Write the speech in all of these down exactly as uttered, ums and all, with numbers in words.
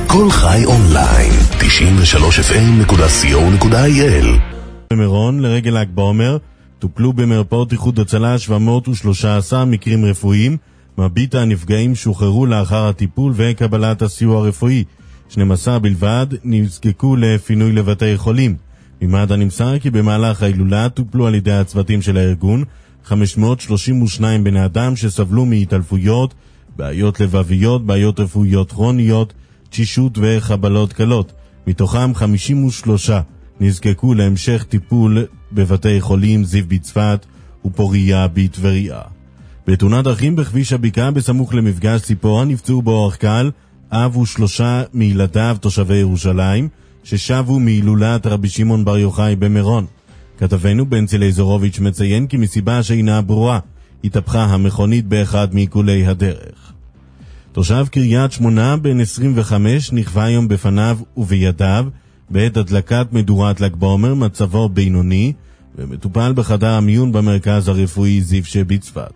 כל חי אונליין, תשעים ושלוש אף אם נקודה סי או נקודה איי אל. במירון, לרגל ל"ג בעומר, טופלו במרפאות איחוד הצלה שבע מאות ושלושה עשר מקרים רפואיים. מרבית הנפגעים שוחררו לאחר הטיפול וקבלת הסיוע הרפואי. שנים עשר בלבד נזקקו לפינוי לבתי חולים. ממד"א נמסר כי במהלך ההילולה טופלו על ידי הצוותים של הארגון חמש מאות שלושים ושניים בני אדם שסבלו מהתעלפויות, בעיות לבביות, בעיות רפואיות כרוניות, תשישות וחבלות קלות. מתוכם חמישים ושלושה נזקקו להמשך טיפול בבתי חולים זיו בצפת ופוריה בטבריה. בתאונת דרכים בכביש הבקעה בסמוך למפגש ציפורה נפצעו באורח קל אב ושלושה מילדיו תושבי ירושלים ששבו מהילולת רבי שמעון בר יוחאי במירון. כתבנו בנצילי זורוביץ' מציין כי מסיבה שאינה ברורה התהפכה המכונית באחד מעיקולי הדרך. תושב קריית שמונה בן עשרים וחמש נכווה היום בפניו ובידיו בעת הדלקת מדורת ל"ג בעומר, מצבו בינוני ומטופל בחדר המיון במרכז הרפואי זיו שבצפת.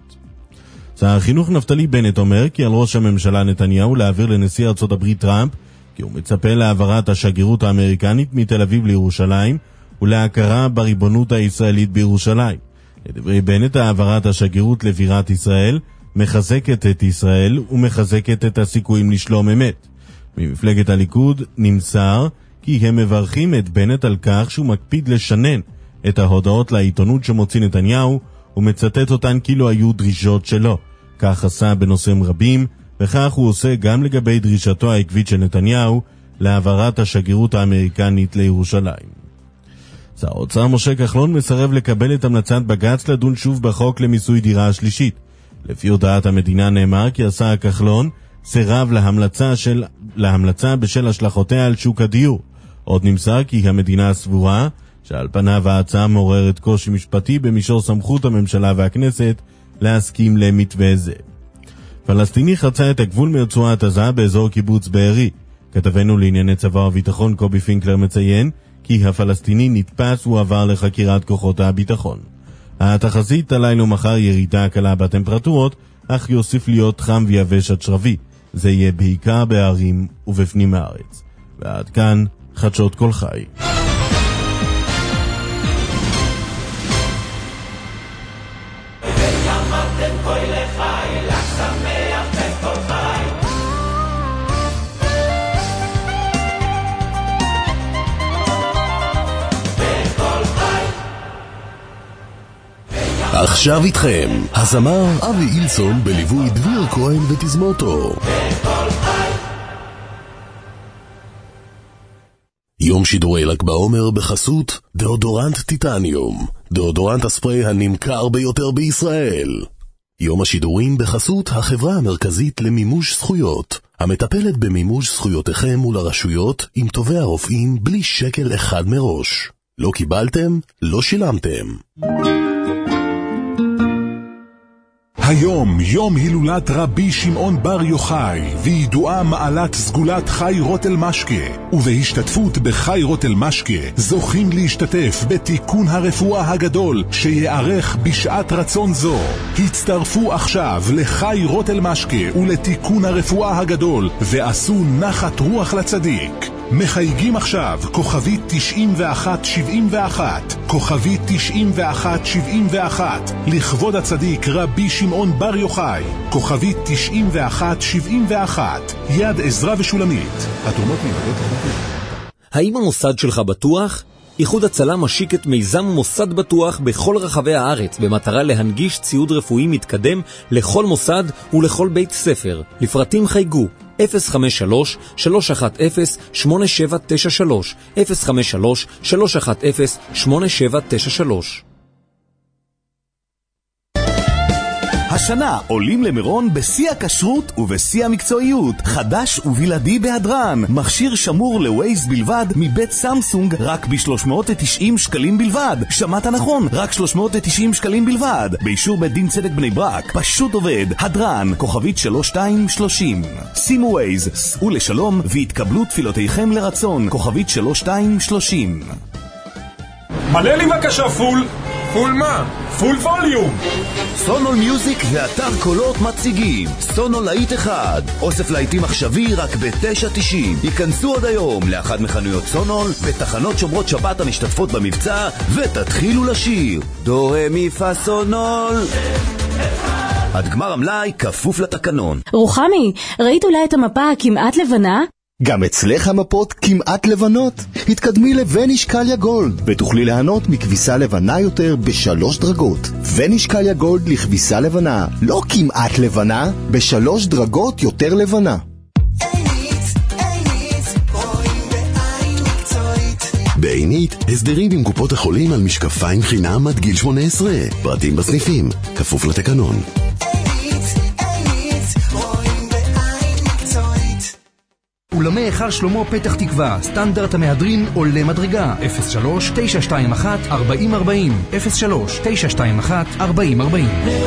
שר החינוך נפתלי בנט אומר כי על ראש הממשלה נתניהו להעביר לנשיא ארצות הברית טראמפ כי הוא מצפה להעברת השגרירות האמריקנית מתל אביב לירושלים ולהכרה בריבונות הישראלית בירושלים. לדברי בנט, העברת השגרירות לבירת ישראל מחזקת את ישראל ומחזקת את הסיכויים לשלום אמת. ממפלגת הליכוד נמסר כי הם מברכים את בנט על כך שהוא מקפיד לשנן את ההודעות לעיתונות שמוציא נתניהו ומצטט אותן כאילו היו דרישות שלו. כך עשה בנושאים רבים, וכך הוא עושה גם לגבי דרישתו העקבית של נתניהו להעברת השגרירות האמריקנית לירושלים. שר האוצר משה כחלון מסרב לקבל את המלצת בג"ץ לדון שוב בחוק למיסוי דירה השלישית. לפי הודעת המדינה נאמר כי השר כחלון סירב להמלצה, של, להמלצה בשל השלכותיה על שוק הדיור. עוד נמסר כי המדינה סבורה שעל פניו ההצעה מעוררת קושי משפטי במישור סמכות הממשלה והכנסת להסכים למתווה זה. פלסטיני חצה את הגבול מרצועת עזה באזור קיבוץ בארי. כתבנו לענייני צבא וביטחון קובי פינקלר מציין כי הפלסטיני נתפס ועבר לחקירת כוחות הביטחון. התחזית הלילה ומחר ירידה קלה בטמפרטורות, אך יוסיף להיות חם ויבש עד שרבי. זה יהיה בעיקר בערים ובפנים הארץ. ועד כאן חדשות כל חי. עכשיו איתכם, הזמר אבי אילסון בליווי דביר כהן ותזמורתו. יום שידורי ל"ג בעומר בחסות דאודורנט טיטניום, דאודורנט הספרי הנמכר ביותר בישראל. יום השידורים בחסות החברה המרכזית למימוש זכויות, המטפלת במימוש זכויותיכם מול הרשויות עם טובי הרופאים בלי שקל אחד מראש. לא קיבלתם? לא שילמתם. היום יום הילולת רבי שמעון בר יוחאי וידועה מעלת סגולת חי רוטל משקה, ובהשתתפות בחי רוטל משקה זוכים להשתתף בתיקון הרפואה הגדול שיערך בשעת רצון זו. הצטרפו עכשיו לחי רוטל משקה ולתיקון הרפואה הגדול ועשו נחת רוח לצדיק. מחייגים עכשיו כוכבית תשעים ואחת שבעים ואחת, כוכבית תשעים ואחת שבעים ואחת, לכבוד הצדיק רבי שמעון בר יוחאי, כוכבית תשעים ואחת שבעים ואחת, יד עזרא ושולמית. התרומות מיועדות לבתי. האם המוסד שלך בטוח? איחוד הצלה משיק את מיזם מוסד בטוח בכל רחבי הארץ במטרה להנגיש ציוד רפואי מתקדם לכל מוסד ולכל בית ספר. לפרטים חייגו אפס חמש שלוש שלוש אחת אפס שמונה שבע תשע שלוש, אפס חמש שלוש שלוש אחת אפס שמונה שבע תשע שלוש. השנה עולים למירון בשיא הכשרות ובשיא המקצועיות. חדש ובלעדי בהדרן. מכשיר שמור לווייז בלבד מבית סמסונג רק ב-שלוש מאות ותשעים שקלים בלבד. שמעת נכון, רק שלוש מאות ותשעים שקלים בלבד. באישור בית דין צדק בני ברק. פשוט עובד. הדרן, כוכבית שלוש שתיים שלושים. שימו ווייז, סעו לשלום והתקבלו תפילותיכם לרצון. כוכבית שלוש שתיים שלושים. מלא לי בבקשה פול. פול מה? פול ווליום. סונול מיוזיק ואתר קולות מציגים סונול להיט אחד, אוסף להיטים עכשווי רק ב-תשע תשעים. ייכנסו עד היום לאחד מחנויות סונול בתחנות שומרות שבת המשתתפות במבצע ותתחילו לשיר דו רה מי פה סונול. עד גמר המלאי כפוף לתקנון. רוחמי, ראית אולי את המפה הכמעט לבנה? גם אצלך המפות כמעט לבנות. התקדמי לונישקליה גולד ותוכלי ליהנות מכביסה לבנה יותר בשלוש דרגות. ונישקליה גולד לכביסה לבנה, לא כמעט לבנה, בשלוש דרגות יותר לבנה. בעינית, הסדרים עם קופות החולים על משקפיים חינם עד גיל שמונה עשרה. פרטים בסניפים, כפוף לתקנון. אולמי היכל שלמה פתח תקווה, סטנדרט המהדרין עולה מדרגה. אפס שלוש תשע שתיים אחת ארבעים ארבעים אפס שלוש תשע שתיים אחת ארבעים ארבעים.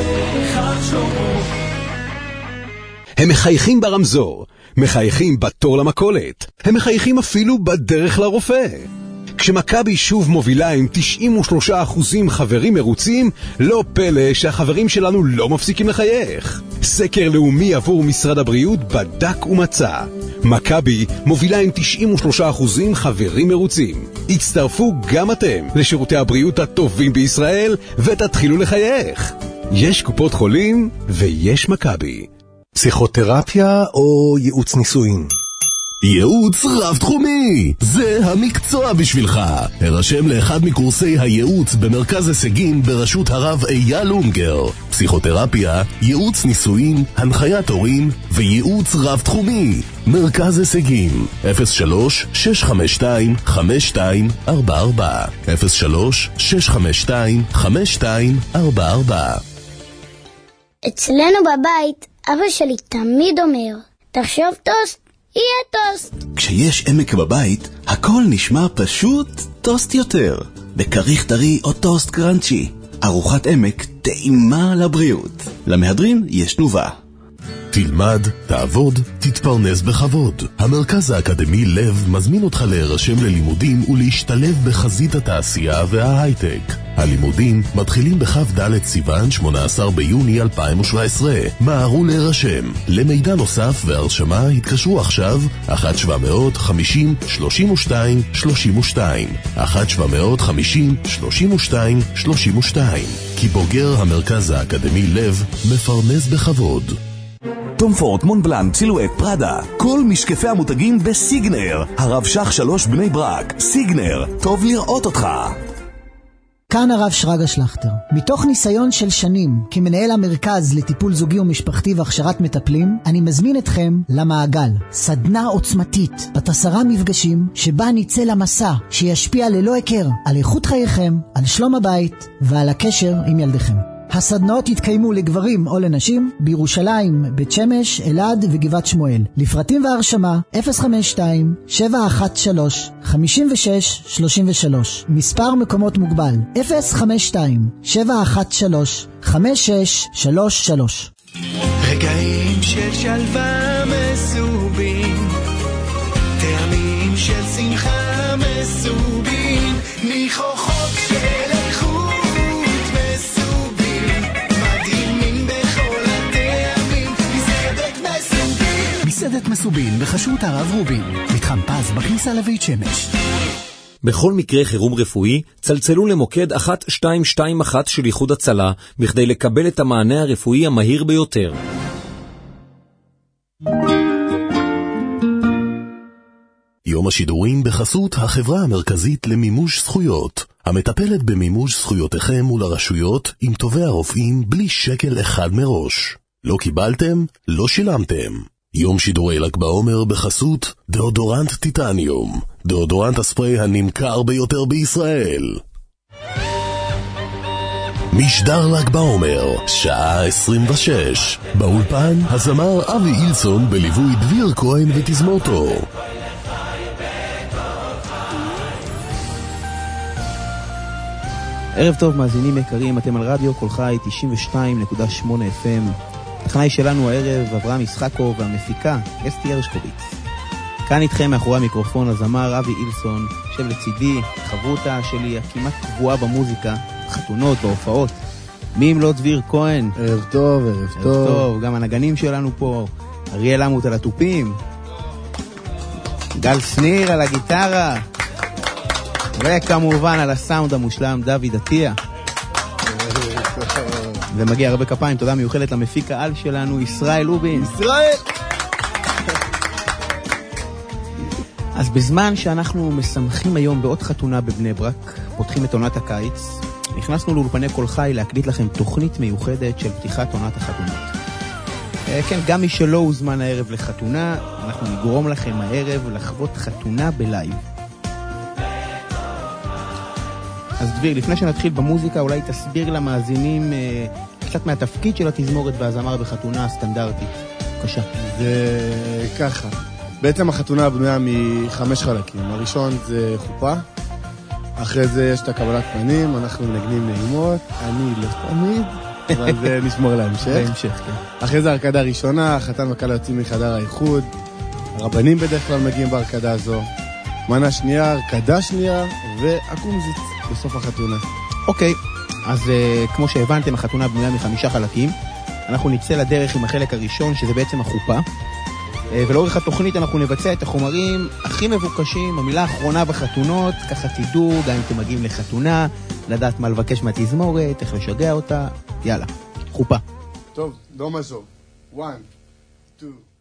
הם מחייכים ברמזור, מחייכים בתור למכולת, הם מחייכים אפילו בדרך לרופא. כשמכבי שוב מובילה עם תשעים ושלושה אחוזים חברים מרוצים, לא פלא שהחברים שלנו לא מפסיקים לחייך. סקר לאומי עבור משרד הבריאות בדק ומצא. מכבי מובילה עם תשעים ושלושה אחוזים חברים מרוצים. הצטרפו גם אתם לשירותי הבריאות הטובים בישראל ותתחילו לחייך. יש קופות חולים ויש מכבי. פסיכותרפיה או ייעוץ נישואין? ייעוץ רב תחומי, זה המקצוע בשבילך. הרשם לאחד מקורסי הייעוץ במרכז הישגים בראשות הרב אייל אונגר. פסיכותרפיה, ייעוץ נישואין, הנחיית הורים וייעוץ רב תחומי. מרכז הישגים אפס שלוש שש חמש שתיים חמש שתיים ארבע ארבע אפס שלוש שש חמש שתיים חמש שתיים ארבע ארבע. אצלנו בבית אבא שלי תמיד אומר, תחשוב טוסט יהיה טוסט. כשיש עמק בבית, הכל נשמע פשוט טוסט יותר. בכריך טרי או טוסט קרנצ'י. ארוחת עמק טעימה לבריאות. למהדרין יש תנובה. תלמד, תעבוד, תתפרנס בכבוד. המרכז האקדמי לב מזמין אותך להירשם ללימודים ולהשתלב בחזית התעשייה וההייטק. הלימודים מתחילים בכ"ד סיוון שמונה עשר ביוני אלפיים שבע עשרה. מהרו להירשם. למידע נוסף והרשמה התקשרו עכשיו אחת שבע מאות חמישים שלושים ושתיים שלושים ושתיים אחת שבע מאות חמישים שלושים ושתיים שלושים ושתיים. כי בוגר המרכז האקדמי לב מפרנס בכבוד. טום פורד, מונבלן, סילואט, פרדה, כל משקפי המותגים בסיגנר. הרב שח שלוש בני ברק. סיגנר, טוב לראות אותך. כאן הרב שרגא שלכטר. מתוך ניסיון של שנים כמנהל המרכז לטיפול זוגי ומשפחתי והכשרת מטפלים, אני מזמין אתכם למעגל, סדנה עוצמתית בת עשרה מפגשים שבה ניצא למסע שישפיע ללא הכר על איכות חייכם, על שלום הבית ועל הקשר עם ילדיכם. הסדנאות יתקיימו לגברים או לנשים בירושלים, בית שמש, אלעד וגבעת שמואל. לפרטים והרשמה אפס חמש שתיים שבע אחת שלוש חמש שש שלוש שלוש. מספר מקומות מוגבל אפס חמש שתיים שבע אחת שלוש חמש שש שלוש שלוש. רגעים של שלווה מסובים, טעמים של שמחה מסובים, ניחוחות של איכות מסעדת מסובין בחשות הרב רובין, מתחם פז בכניסה לבית שמש. בכל מקרה חירום רפואי, צלצלו למוקד אחת שתיים שתיים אחת של איחוד הצלה, בכדי לקבל את המענה הרפואי המהיר ביותר. יום השידורים בחסות החברה המרכזית למימוש זכויות, המטפלת במימוש זכויותיכם מול הרשויות עם טובי הרופאים בלי שקל אחד מראש. לא קיבלתם? לא שילמתם. יום שידורי ל"ג בעומר בחסות דאודורנט טיטניום, דאודורנט הספרי הנמכר ביותר בישראל. משדר ל"ג בעומר, שעה עשרים ושש. באולפן הזמר אבי אילסון בליווי דביר כהן ותזמורתו. ערב טוב מאזינים יקרים, אתם על רדיו כל חי תשעים ושתיים נקודה שמונה אף אם. הטכנאי שלנו הערב אברהם ישחקו והמפיקה אסתי הרשקוביץ. כאן איתכם מאחורי המיקרופון הזמר אבי אילסון, יושב לצידי, חברותה שלי הכמעט קבועה במוזיקה, חתונות והופעות. מי אם לא דביר כהן? ערב טוב, ערב ערב טוב. טוב, גם הנגנים שלנו פה, אריאל עמות על התופים, גל שניר על הגיטרה, וכמובן על הסאונד המושלם דוד עטיה. ומגיע הרבה כפיים, תודה מיוחדת למפיק העל שלנו, ישראל לובין. ישראל! אז בזמן שאנחנו משמחים היום בעוד חתונה בבני ברק, פותחים את עונת הקיץ, נכנסנו לאולפני כל חי להקליט לכם תוכנית מיוחדת של פתיחת עונת החתונות. כן, גם מי שלא הוזמן הערב לחתונה, אנחנו נגרום לכם הערב לחוות חתונה בלייב. אז דביר, לפני שנתחיל במוזיקה, אולי תסביר למאזינים אה, קצת מהתפקיד של התזמורת והזמר בחתונה הסטנדרטית. בבקשה. זה ככה. בעצם החתונה בנויה מחמש חלקים. הראשון זה חופה, אחרי זה יש את הקבלת פנים, אנחנו מנגנים נעימות, אני לא תמיד, אבל זה נשמור להמשך. בהמשך, כן. אחרי זה הרקדה ראשונה, החתן וכלה יוצאים מחדר האיחוד, הרבנים בדרך כלל מגיעים בהרקדה הזו, מנה שנייה, הרקדה שנייה, והקומזיץ בסוף החתונה. אוקיי, אז uh, כמו שהבנתם, החתונה בנויה מחמישה חלקים. אנחנו נצא לדרך עם החלק הראשון, שזה בעצם החופה. Uh, ולאורך התוכנית אנחנו נבצע את החומרים הכי מבוקשים, המילה האחרונה בחתונות, ככה תדעו, גם אם אתם מגיעים לחתונה, לדעת מה לבקש מהתזמורת, איך לשגע אותה. יאללה, חופה. טוב, דו מזו. one, two.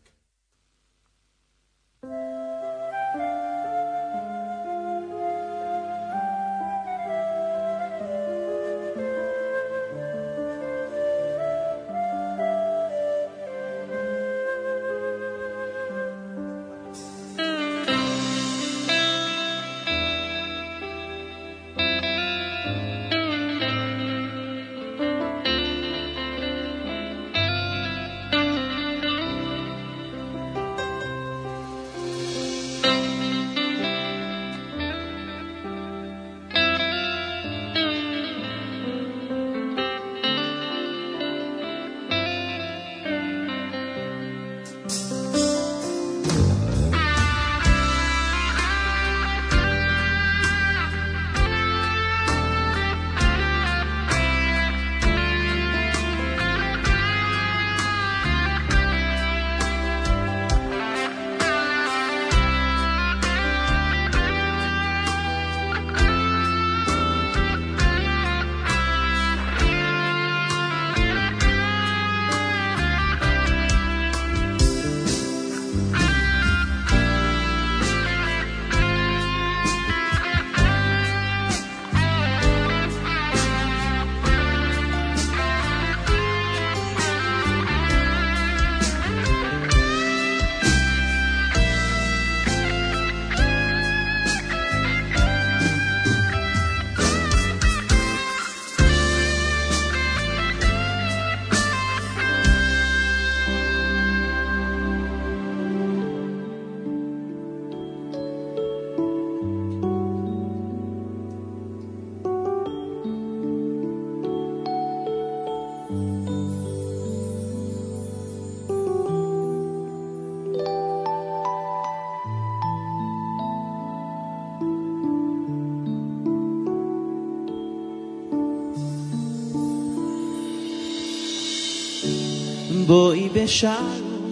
בואי בשלום,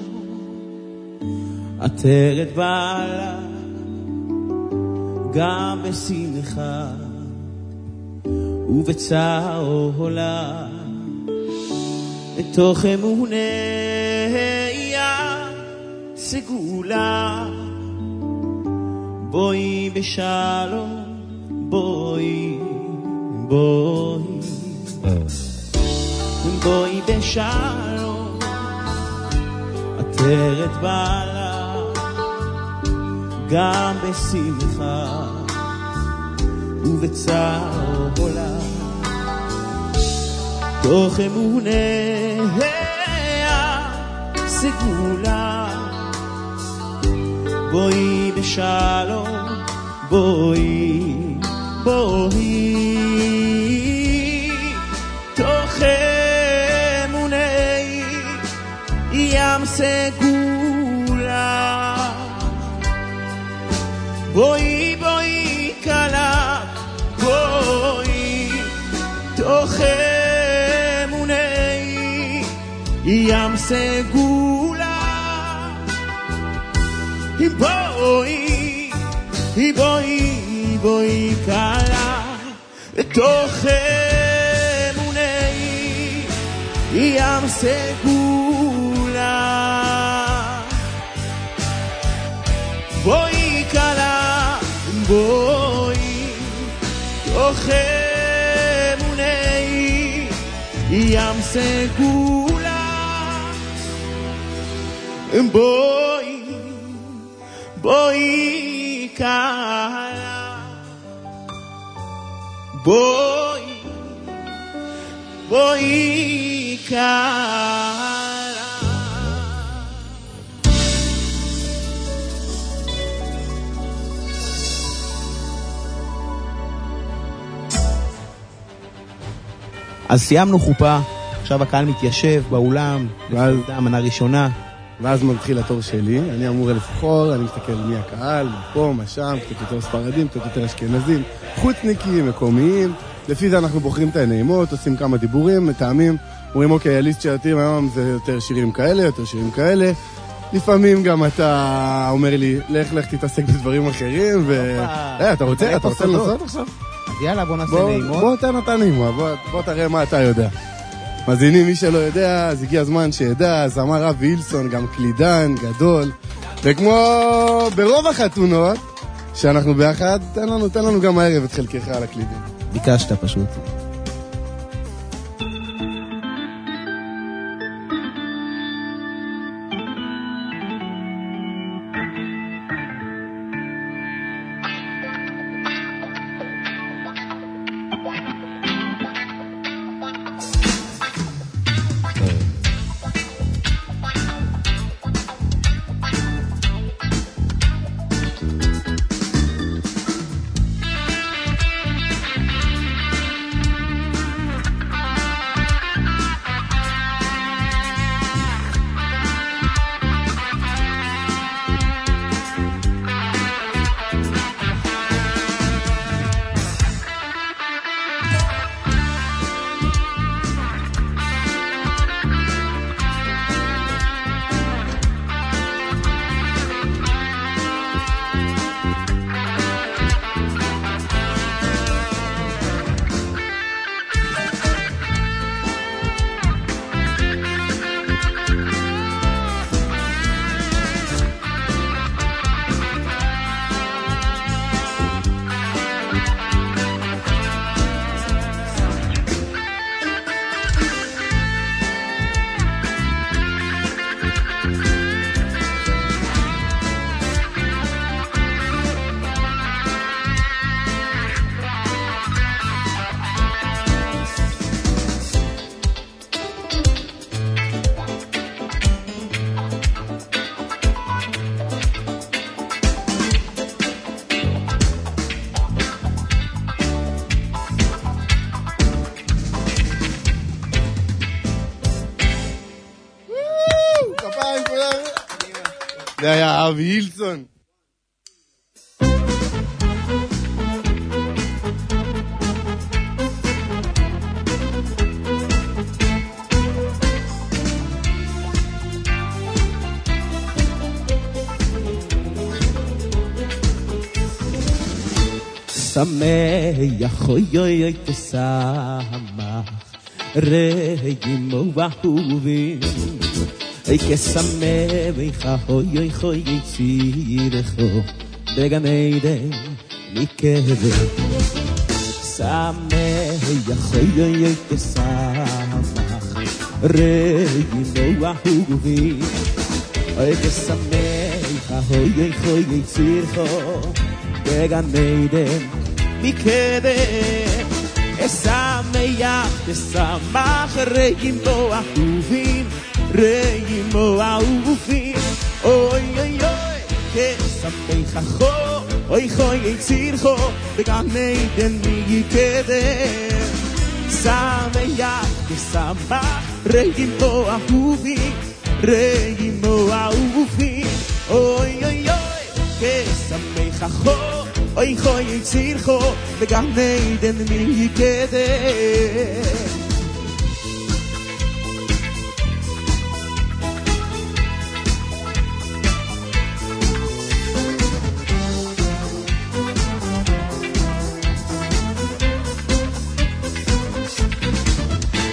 עטרת בעלה, גם בשמחה ובצער עולה, מתוך אמוניה סגולה. בואי בשלום, בואי, בואי, בואי בשלום, עטרת בעלה, גם בשמחה ובצער עולה, תוך אמוניה סגולה. בואי בשלום, בואי, בואי, תוך אמוני ים סגולה. בואי, בואי כלה, בואי, תוך אמוני ים סגולה בואי, בואי, בואי קלה לתוך אמוני ים סגולה בואי קלה, בואי תוך אמוני ים סגולה בואי, בואי קלה בואי, בואי קלה אז סיימנו חופה, עכשיו הקהל מתיישב באולם, ואז המנה ראשונה. ואז מתחיל התור שלי, אני אמור לבחור, אני מסתכל מי הקהל, פה, מה שם, קצת יותר ספרדים, קצת יותר אשכנזים, חוצניקים, מקומיים, לפי זה אנחנו בוחרים את הנעימות, עושים כמה דיבורים, מתאמים, אומרים אוקיי, הליסט שלתים היום זה יותר שירים כאלה, יותר שירים כאלה, לפעמים גם אתה אומר לי, לך לך תתעסק בדברים אחרים, ו... אתה רוצה, אתה רוצה לנסות עכשיו? אז יאללה, בוא נעשה נעימות. בוא תן אתה נעימות, בוא תראה מה אתה יודע. מזינים, מי שלא יודע, אז הגיע הזמן שידע, זמר אבי הילסון, גם קלידן, גדול, וכמו ברוב החתונות, שאנחנו ביחד, תן לנו, תן לנו גם הערב את חלקך על הקלידים. ביקשת פשוט. זה היה אבי הילסון. שמח אוי אוי אוי תשמח רגעים ואהובים אוי כשמח אוי אוי אוי צירך בגן עדן מקווה שמח אוי אוי אוי תשמח רגעים ואהובים אוי כשמח אוי אוי אוי צירך בגן עדן מקדם אשמח תשמח רגעים בו אהובים רגעים בו אהובים אוי אוי אוי כשמח אחו אוי חוי יצירכו בגן עדן מקדם שמח תשמח רגעים בו אהובים רגעים בו אהובים אוי אוי אוי כשמח אחו אוי חוי יצירכו בגן עדן מקדם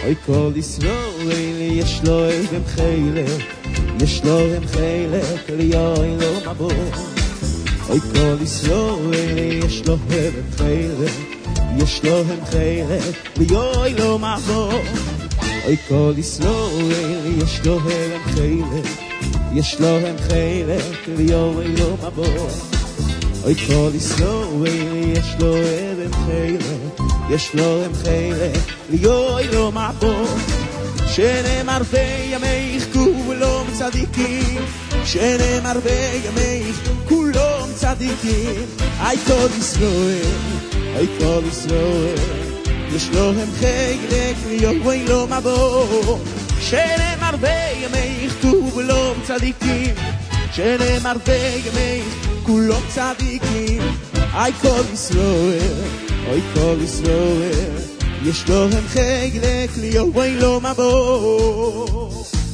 אוי כל ישראל יש לו הם חילק, יש לו הם חילק ליואי לא מבוא. אוי כל ישראל יש לו הם חילק, יש לו הם חילק ליואי לא מבוא. אוי כל ישראל יש לו הם חילק, יש לו הם חילק ליואי לא מבוא. אוי כל ישראל יש לו הם חילק, יש לו הם חילק ליואי לא מבוא. שנאמר בימייך כולם צדיקים, שנאמר בימייך כולם צדיקים. אי כל ישראל, אי כל ישראל יש לו הם חילק ליואי לא מבוא. שנאמר בימייך כולם צדיקים, שנאמר בימייך כולם צדיקים. אי כל ישראל, אי כל ישראל יש לו הם חילק ליואי לא מבוא.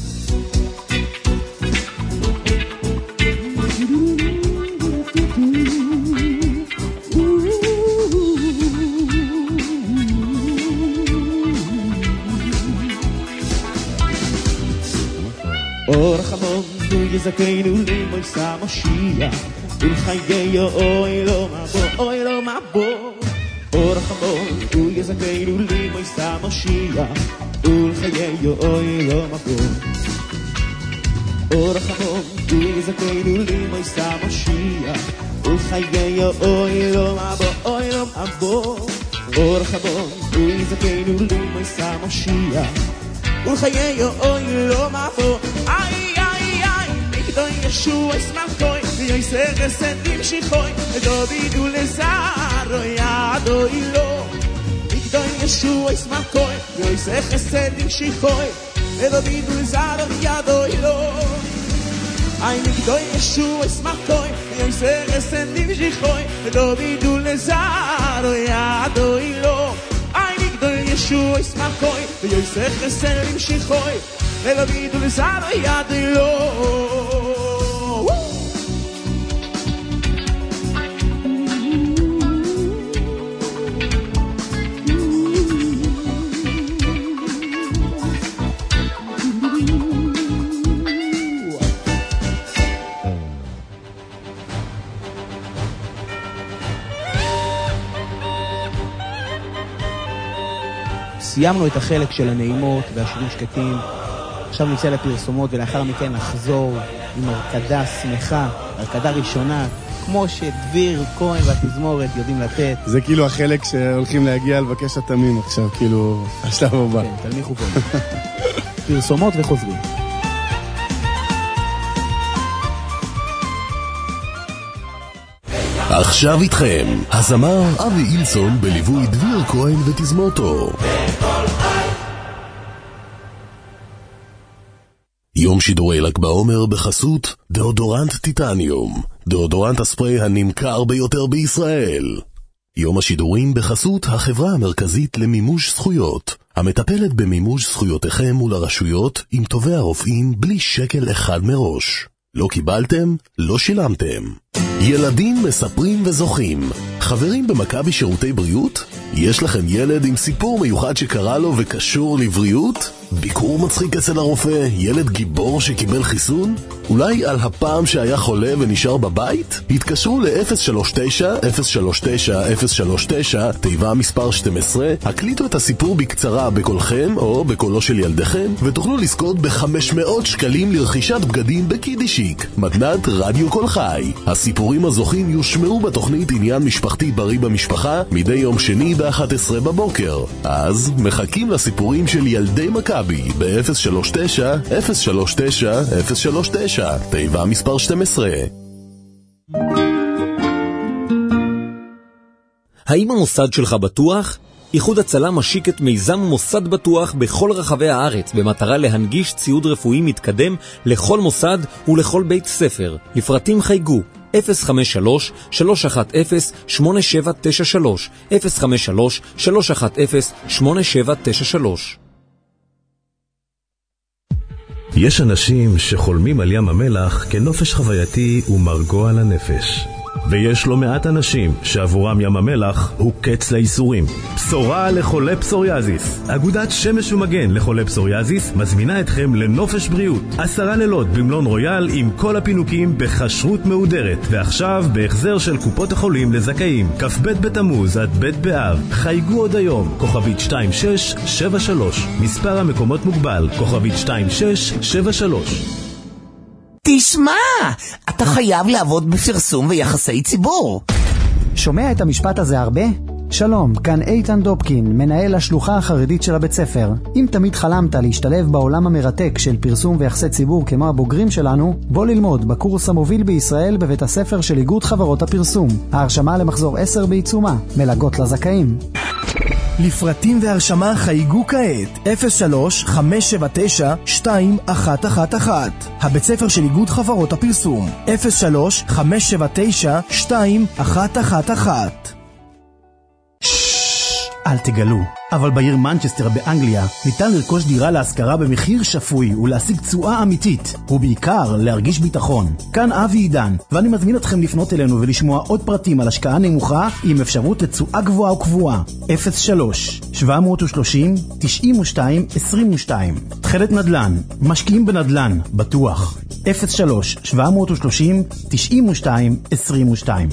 אור חמוד הוא יזכנו למויס המשיח, ולחיי אוי לא מבוא, אוי לא מבוא. אור חמוד הוא יזכנו למויס המשיח, ולחיי אוי לא מבוא. אור חמוד הוא יזכנו למויס המשיח, ולחיי אוי לא מבוא, אוי לא מבוא. אור חמוד הוא יזכנו למויס המשיח, ולחיי אוי לא מבוא. איי איי איי מקדוי ישוע אסמלכוי, ויועסה חסדים שיחוי, דוד ולזר ידוי לו. מקדוי ישוע אסמלכוי, ויועסה חסדים שיחוי, דוד ולזר ידוי לו. איי מקדוי ישוע אסמלכוי, ויועסה חסדים שיחוי, דוד ולזר ידוי לו. ישוע ישמחוי ויוסף חסדים שיחוי, לדוד ולזר ידוי לו. סיימנו את החלק של הנעימות והשירים שקטים, עכשיו נצא לפרסומות ולאחר מכן נחזור עם הרקדה שמחה, הרקדה ראשונה, כמו שדביר כהן והתזמורת יודעים לתת. זה כאילו החלק שהולכים להגיע לבקש התמים עכשיו, כאילו השלב הבא. כן, תלמיך ופונים. פרסומות וחוזרים. עכשיו איתכם, הזמר אבי אילסון בליווי דביר כהן ותזמורתו. יום שידורי ל"ג בעומר בחסות דאודורנט טיטניום, דאודורנט הספרי הנמכר ביותר בישראל. יום השידורים בחסות החברה המרכזית למימוש זכויות, המטפלת במימוש זכויותיכם מול הרשויות עם טובי הרופאים בלי שקל אחד מראש. לא קיבלתם? לא שילמתם. ילדים מספרים וזוכים. חברים במכבי שירותי בריאות? יש לכם ילד עם סיפור מיוחד שקרה לו וקשור לבריאות? ביקור מצחיק אצל הרופא? ילד גיבור שקיבל חיסון? אולי על הפעם שהיה חולה ונשאר בבית? התקשרו ל-אפס שלוש תשע אפס שלוש תשע אפס שלוש תשע, תיבה מספר שתים עשרה, הקליטו את הסיפור בקצרה בקולכם או בקולו של ילדיכם, ותוכלו לזכות ב-חמש מאות שקלים לרכישת בגדים בקידישיק. מתנת רדיו כל חי. הסיפורים הזוכים יושמעו בתוכנית עניין משפחתי בריא במשפחה מדי יום שני ב-אחת עשרה בבוקר. אז מחכים לסיפורים של ילדי מכבי ב-אפס שלוש תשע אפס שלוש תשע אפס שלוש תשע, תיבה מספר שתים עשרה. האם המוסד שלך בטוח? איחוד הצלה משיק את מיזם מוסד בטוח בכל רחבי הארץ במטרה להנגיש ציוד רפואי מתקדם לכל מוסד ולכל בית ספר. לפרטים חייגו אפס חמש שלוש שלוש אחת אפס שמונה שבע תשע שלוש, אפס חמש שלוש שלוש אחת אפס שמונה שבע תשע שלוש. יש אנשים שחולמים על ים המלח כנופש חווייתי ומרגוע לנפש. ויש לא מעט אנשים שעבורם ים המלח הוא קץ לאיסורים. בשורה לחולי פסוריאזיס. אגודת שמש ומגן לחולי פסוריאזיס מזמינה אתכם לנופש בריאות. עשרה לילות במלון רויאל עם כל הפינוקים בחשרות מהודרת. ועכשיו בהחזר של קופות החולים לזכאים. כ"ב בתמוז עד ב' באב. חייגו עוד היום. כוכבית שתיים שש שבע שלוש. מספר המקומות מוגבל. כוכבית שתיים שש שבע שלוש. תשמע, אתה חייב לעבוד בפרסום ויחסי ציבור. שומע את המשפט הזה הרבה? שלום, כאן איתן דופקין, מנהל השלוחה החרדית של הבית ספר. אם תמיד חלמת להשתלב בעולם המרתק של פרסום ויחסי ציבור כמו הבוגרים שלנו, בוא ללמוד בקורס המוביל בישראל בבית הספר של איגוד חברות הפרסום. ההרשמה למחזור עשר בעיצומה, מלגות לזכאים. לפרטים והרשמה חייגו כעת אפס שלוש חמש שבע תשע שתיים אחת אחת אחת. הבית ספר של איגוד חברות הפרסום אפס שלוש חמש שבע תשע שתיים אחת אחת אחת. אל תגלו, אבל בעיר מנצ'סטר באנגליה ניתן לרכוש דירה להשכרה במחיר שפוי ולהשיג תשואה אמיתית, ובעיקר להרגיש ביטחון. כאן אבי עידן, ואני מזמין אתכם לפנות אלינו ולשמוע עוד פרטים על השקעה נמוכה עם אפשרות לתשואה גבוהה וקבועה. אפס שלוש שבע שלושים תשעים ושתיים עשרים ושתיים. תחילת נדל"ן, משקיעים בנדל"ן, בטוח. אפס שלוש שבע שלושים תשעים ושתיים עשרים ושתיים.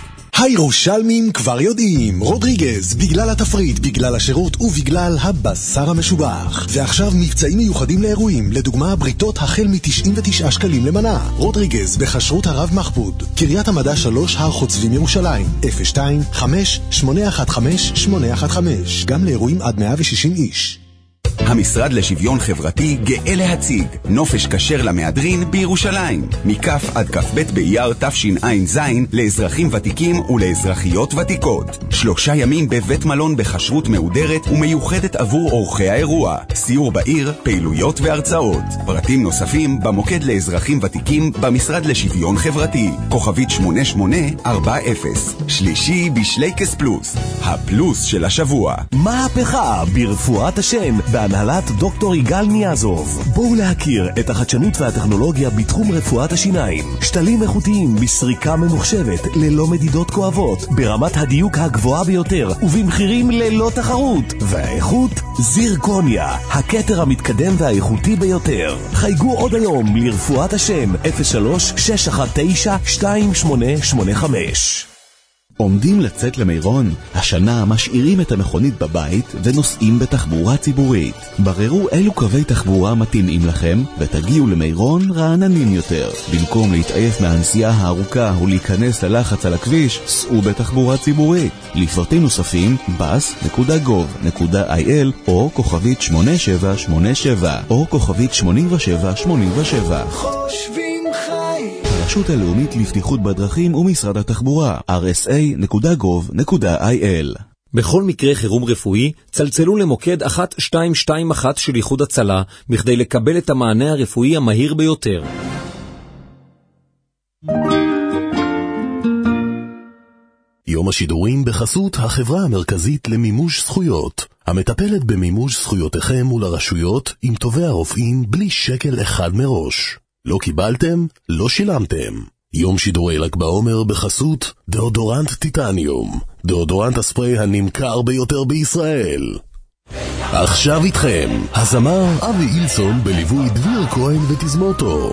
הירושלמים כבר יודעים, רודריגז, בגלל התפריט, בגלל השירות ובגלל הבשר המשובח. ועכשיו מבצעים מיוחדים לאירועים, לדוגמה בריתות החל מ-תשעים ותשעה שקלים למנה. רודריגז בחשרות הרב מחבוד, קריית המדע שלוש, הר חוצבים ירושלים, אפס שתיים חמש שמונה אחת חמש שמונה אחת חמש, גם לאירועים עד מאה ושישים איש. המשרד לשוויון חברתי גאה להציג נופש כשר למהדרין בירושלים מכף עד כף בית באייר תשע"ז לאזרחים ותיקים ולאזרחיות ותיקות. שלושה ימים בבית מלון בחשרות מהודרת ומיוחדת עבור אורחי האירוע. סיור בעיר, פעילויות והרצאות. פרטים נוספים במוקד לאזרחים ותיקים במשרד לשוויון חברתי. כוכבית שמונה שמונה ארבע אפס. שלישי בשלייקס פלוס. הפלוס של השבוע. מהפכה ברפואת השן בהנהלת דוקטור יגאל ניאזוב. בואו להכיר את החדשנות והטכנולוגיה בתחום רפואת השיניים. שתלים איכותיים בסריקה ממוחשבת ללא מדידות כואבות, ברמת הדיוק הגבוהה ביותר ובמחירים ללא תחרות. והאיכות זירקוניה, הכתר המתקדם והאיכותי ביותר. חייגו עוד היום לרפואת השן אפס שלוש שש אחת תשע שתיים שמונה שמונה חמש. עומדים לצאת למירון? השנה משאירים את המכונית בבית ונוסעים בתחבורה ציבורית. בררו אילו קווי תחבורה מתאימים לכם ותגיעו למירון רעננים יותר. במקום להתעייף מהנסיעה הארוכה ולהיכנס ללחץ על הכביש, סעו בתחבורה ציבורית. לפרטים נוספים בס נקודה גוב נקודה איי אל או כוכבית שמונה שבע שמונה שבע או כוכבית שמונים ושבע שמונים ושבע. חושבים חיים הרשות הלאומית לבטיחות בדרכים ומשרד התחבורה אר אס איי נקודה גוב נקודה איי אל. בכל מקרה חירום רפואי, צלצלו למוקד אחת שתיים שתיים אחת של איחוד הצלה, בכדי לקבל את המענה הרפואי המהיר ביותר. יום השידורים בחסות החברה המרכזית למימוש זכויות, המטפלת במימוש זכויותיכם מול הרשויות עם טובי הרופאים בלי שקל אחד מראש. לא קיבלתם? לא שילמתם. יום שידורי ל"ג בעומר בחסות דאודורנט טיטניום, דאודורנט הספרי הנמכר ביותר בישראל. עכשיו איתכם הזמר אבי אילסון בליווי דביר כהן ותזמורתו.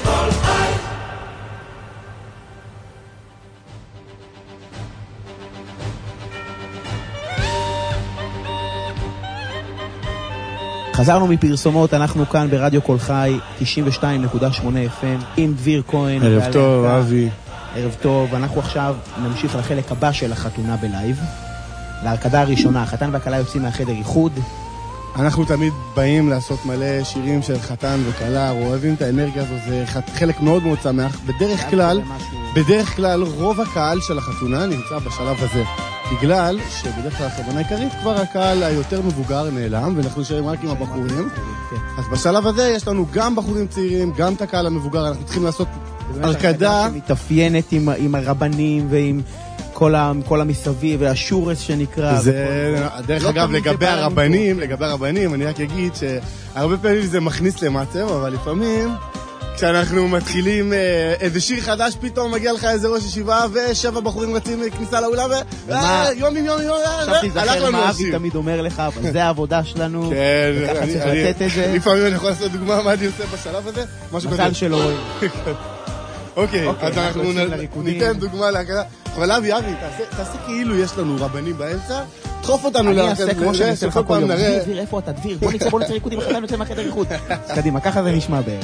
חזרנו מפרסומות, אנחנו כאן ברדיו קול חי תשעים ושתיים נקודה שמונה אף אם עם דביר כהן. ערב טוב, אבי. ערב טוב, אנחנו עכשיו נמשיך לחלק הבא של החתונה בלייב. להרקדה הראשונה, החתן והכלה יוצאים מהחדר איחוד. אנחנו תמיד באים לעשות מלא שירים של חתן וכלה, אוהבים את האנרגיה הזו, זה חלק מאוד מאוד שמח. בדרך כלל, בדרך כלל רוב הקהל של החתונה נמצא בשלב הזה. בגלל שבדרך כלל החתונה העיקרית כבר הקהל היותר מבוגר נעלם, ואנחנו נשארים רק עם הבחורים. אז בשלב הזה יש לנו גם בחורים צעירים, גם את הקהל המבוגר, אנחנו צריכים לעשות הרקדה. שמתאפיינת עם, עם הרבנים ועם כל, ה, כל המסביב והשורס שנקרא. זה, דרך אגב, לגבי הרבנים, לגבי הרבנים, אני רק אגיד שהרבה פעמים זה מכניס למצב, אבל לפעמים כשאנחנו מתחילים איזה שיר חדש, פתאום מגיע לך איזה ראש ישיבה ושבע בחורים רצים כניסה לאולם ויום עם יום עם יום עכשיו תזכר מה אבי תמיד אומר לך, אבל זה העבודה שלנו וככה צריך לתת את זה. לפעמים אני יכול לעשות דוגמה מה אני עושה בשלב הזה. מזל שלא רואים. אוקיי, אז אנחנו ניתן דוגמה להקלה. אבל אבי, אבי, תעשה כאילו יש לנו רבנים באמצע, דחוף אותנו אני אעשה כמו שאני אעשה לך כל יום. דביר, דביר, איפה אתה? דביר, בוא נצא, בוא נצא ריקודים, אחרי נצא מהחדר ריקוד. קדימה, ככה זה נשמע בערך.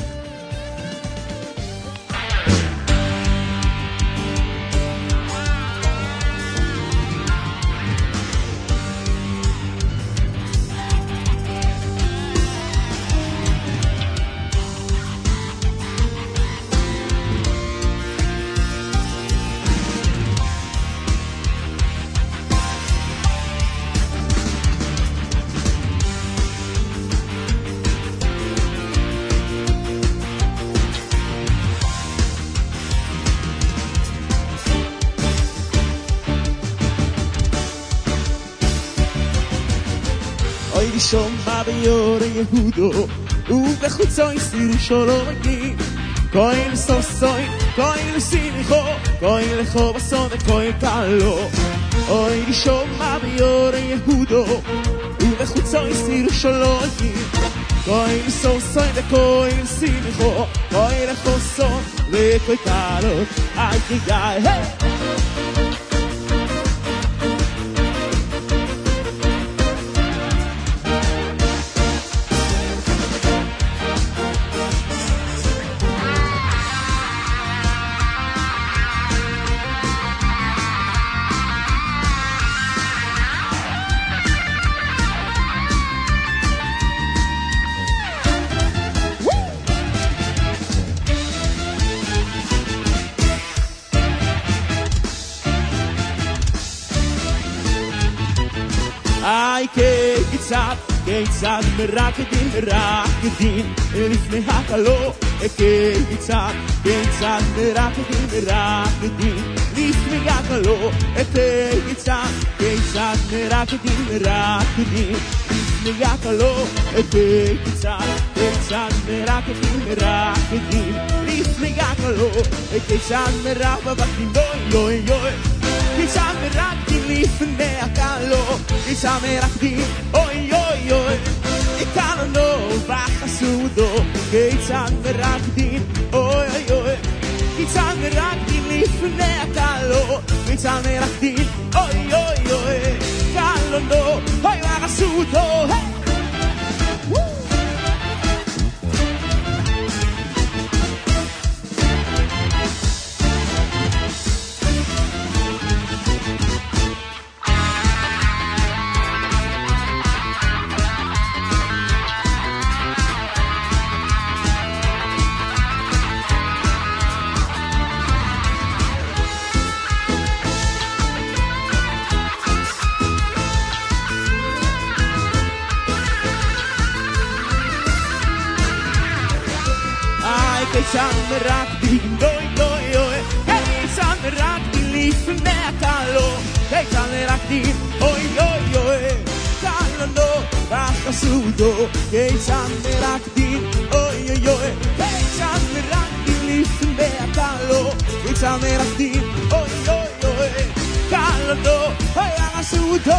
שומע ביור יהודו ובחוצו יסירו שולוגי כהן סוסוי, כהן סיניחו כהן לכו בסון וכהן תלו אוי לי שומע ביור יהודו ובחוצו יסירו שולוגי כהן סוסוי וכהן סיניחו כהן לכו בסון וכהן תלו איי איי היי כיצד, כיצד מרקדים, מרקדים לפני הקלו כיצד, כיצד מרקדים, מרקדים לפני הקלו כיצד, כיצד מרקדים, מרקדים לפני הקלו כיצד, כיצד מרקדים, מרקדים לפני הקלו כיצד מרקדים, יוי יוי כיצד מרקדים לפני הקלו כיצד מרקדים, אוי אוי אוי קלנו בחסודו כיצד מרקדים, אוי אוי כיצד מרקדים לפני הקלו כיצד מרקדים, אוי אוי אוי קלנו אוי בחסודו כיצד מרקדים, דוי דוי אוי כיצד מרקדים לפני הקלו כיצד מרקדים, אוי אוי אוי קלנו בחסודו כיצד מרקדים, אוי אוי אוי כיצד מרקדים לפני הקלו כיצד מרקדים, אוי אוי אוי קלנו בחסודו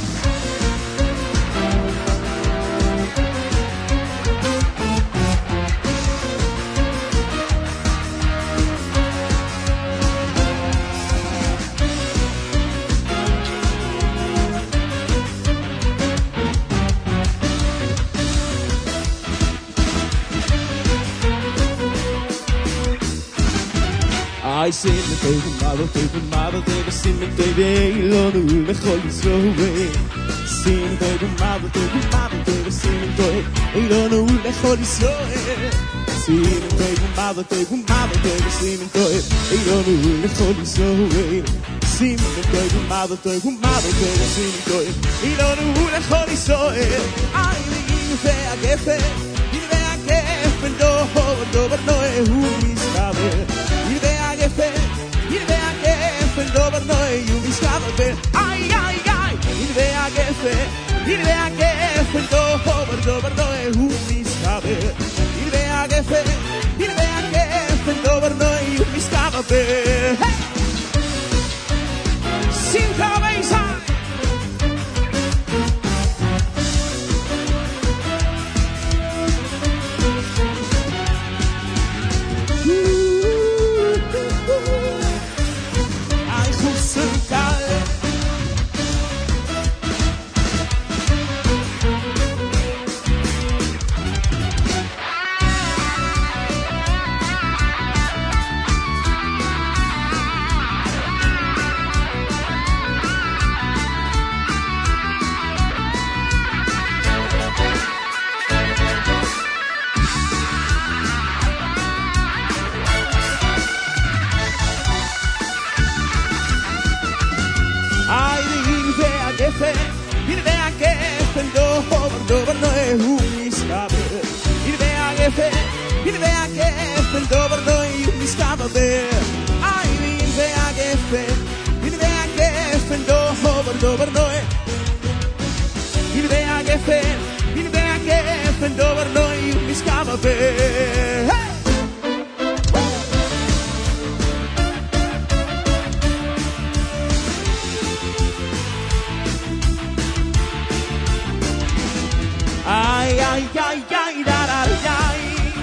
I sing the baby, mother, baby, mother, baby, sing the baby, Lord, we'll make all this away. Sing the baby, mother, baby, mother, baby, sing the baby, Lord, we'll make all this away. Sing the baby, mother, baby, mother, baby, sing the baby, Lord, we'll make all this away. Sing the baby, mother, baby, mother, baby, sing the baby, Lord, we'll make all this away. I live there, I get there, in there, I get there, no, no, but no, who is coming? Il ve a gefe, dober noi, you is coming. Ay, ay, ay. Il ve a gefe, il ve a gefe, dober, dober noi, who is coming? Il ve a gefe, il ve a Hey! Simcha Beisa! Ay, Hussukal! Dober no e umiskabe Il vea gefe Il vea gefe Dober no e umiskabe Ai il vea gefe Il vea gefe Dober dober no e Il vea gefe Il vea gefe Dober no e umiskabe Hey! Ay, ay, ay, ay, da, da, ay.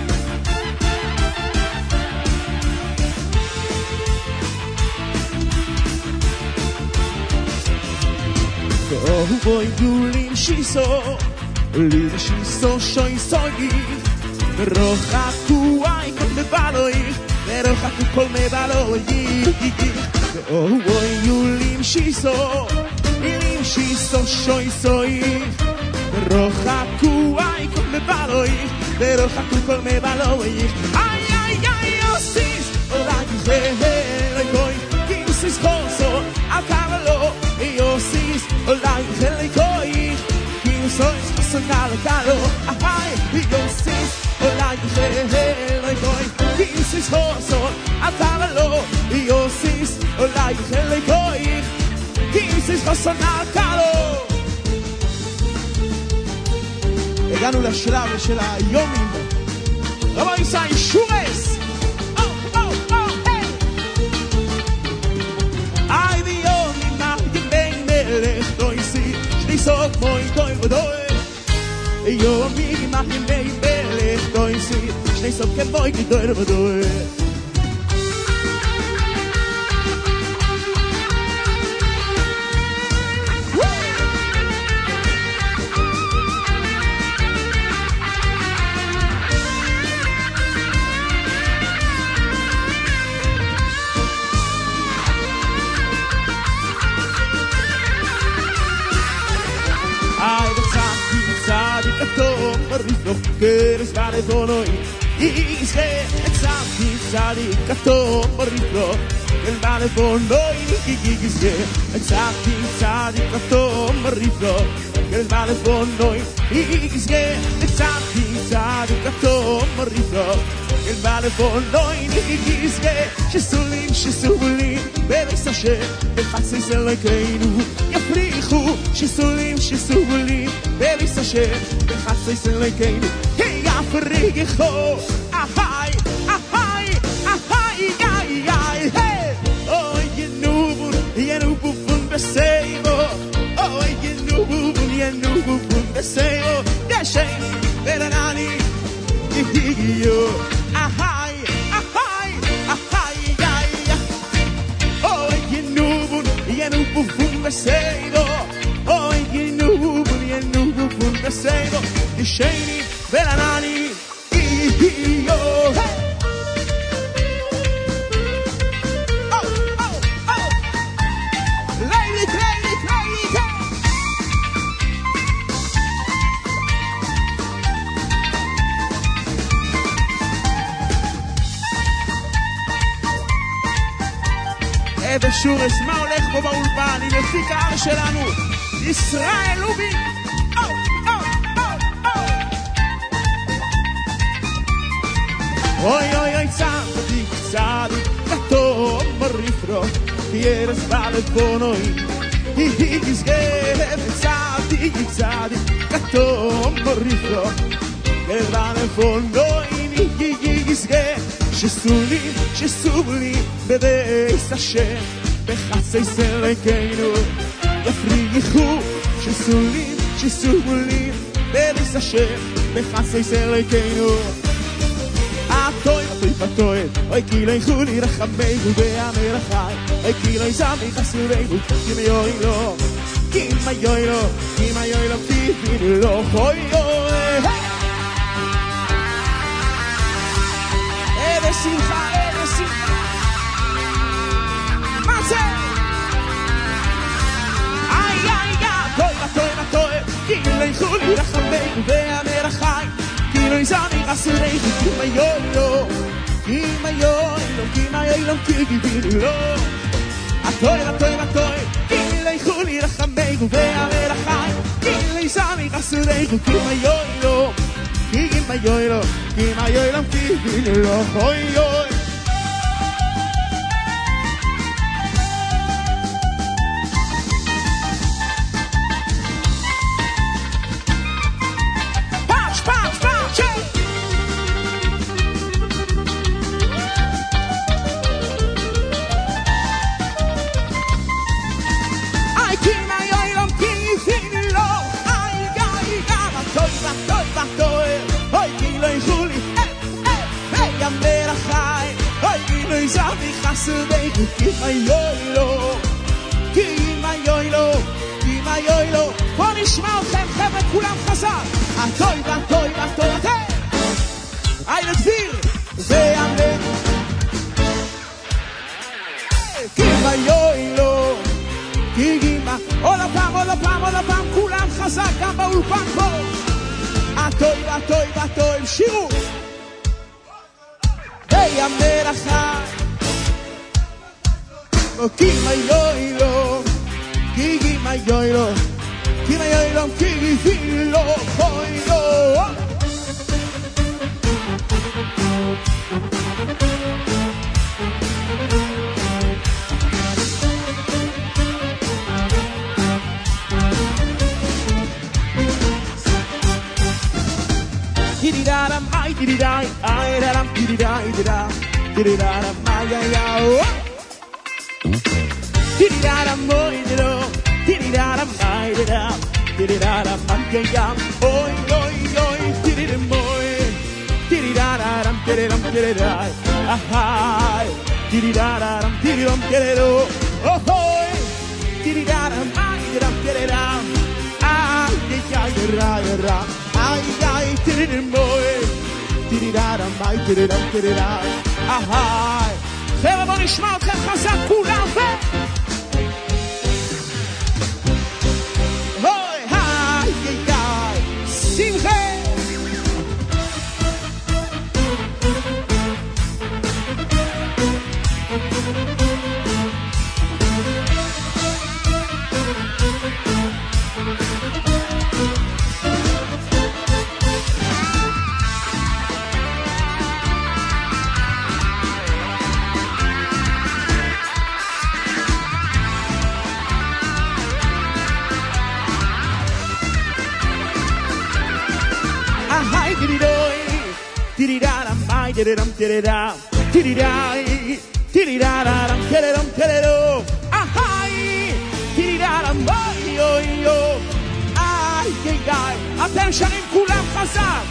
Oh, boy, Julim Shiso, Lim Shiso, Shoy, Soy, Rojaku, ay, con me baloi, Rojaku, con me baloi. Oh, boy, Julim Shiso, Lim Shiso, Shoy, Soy. Rojaku, ay, con me baloi, Rojaku, con me baloi. Ay, ay, ay, osis, olay, hele, koi, kinsis koso, akavalo, osis, olay, hele, koi, kinsois, sonal, kalo, ay, osis, olay, hele, koi, kinsis koso, akavalo, osis, olay, hele, koi, kinsis, sonal, kalo. הגענו לשלב של היומים רבו ישראל שורס איי ויומים נחדים בין מלך תויסי שניסות מוי תוי ודוי יומים נחדים בין מלך תויסי שניסות כמוי תוי ודוי Quieres vale con hoy y es que exaktizadi kato morito el vale con hoy y es que exaktizadi kato morito el vale con hoy y es que exaktizadi kato morito el vale con hoy y es que shisulim shisulim berisashe befasei selkeinu yafrihu shisulim shisulim berisashe befasei selkeinu Frigo, ahai, ahai, ahai, ai, ai, hey. Oh, you know, you know, bufun beseimo. Oh, you know, you know, bufun beseimo. Deshay, beranani, yo. Ahai, ahai, ahai, ai. Oh, you know, you know, bufun beseimo. Oh, you know, you know, bufun beseimo. Deshay, beranani. Yo, hey! Oh, oh, oh! Ladies, ladies, ladies, hey! אבן שורס, מה הולך בו באולפן? עם מפיק הער שלנו, ישראל לובין! Oy oy oy tzadik tzadik kato marifro quieres vale con hoy higis geb tzadik tzadik kato marifro quieres vale con hoy higis geb שסולים, שסובלים בבייס השם, בחסי סלקנו יפריחו, שסולים, שסובלים בבייס השם, בחסי סלקנו. אטוי, אטוי, אטוי, אוי כי לא יכו לי רחמנו באמר החי, אוי כי לא יזמי חסורנו, כי מיוי לו, כי מיוי לו, כי מיוי לו, כי מיוי לו, אוי אוי. אלה שמחה, אלה שמחה. מה זה? איי, איי, אטוי, אטוי, אטוי, כי לא יכו לי רחמנו באמר החי, כי לא יזמי חסורנו, כי מיוי לו, כי מיוי לו, כי מיוי לו, כי מיוי לו. אטוי, אטוי, אטוי, כי לא יכו לי רחמנו באמר החי, כי לא יזמי חסורנו, כי מיוי לו, כי מיוי לו, כי מיוי לו, כי מיוי לו, אוי אוי. פאץ' פאץ' פאץ' איי כי מיוי לו, כי מיוי לו, איי איי גם אטוי ואטוי ואטוי, אוי כי לא יכו לי, היי יאמר החי, אוי כי לא יזמי חסודנו, כי מיוי לו, כי מיוי לו, כי מיוי לו. בוא נשמע אתכם חבר'ה כולם חזק, אטוי ואטוי ואטוי ואטוי, היי לדביר ויאמר, כי מיוי לו, כי גימה, עוד הפעם, עוד הפעם, עוד הפעם, כולם חזק גם באולפן פה, אטוי ואטוי ואטוי, שירו היי המלאכה, כי מיוי לו, כי גימה יוי לו, כי מיוי לו, כי גיבי לו, אוי לו. Dididam, ay dididai, ay dadam, dididai, didam, dididam, ay ay ay. Dididam, oy didam, dididam, ay didam, dididam, ay ay ay. Oy oy oy, dididam oy, dididam, dididam, dididai, ay. Dididam, dididam, dididam, oh oy, dididam, ay didam, dididam, ay ay ay ay. Ay, ay, tiririm boy, tiriram, ay, tiriram, tiriram, ay. חבר'ה בוא נשמע אתכם חזק כולם ו... אוי, היי, היי, היי, שמחה! Tiriram, ay, tiriram, tiriram, tirirai, tiriram, tiriram, tiriram, ay, tiriram, ay, ay, ay, ay, ay, אתם שרים כולם חזק.